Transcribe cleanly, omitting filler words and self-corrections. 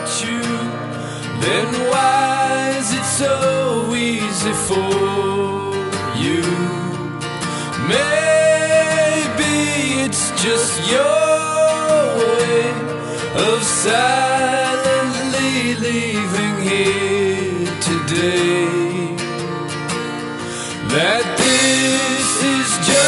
hurt you, then why is it so easy for you? Maybe it's just your way of silently leaving here today. That this is just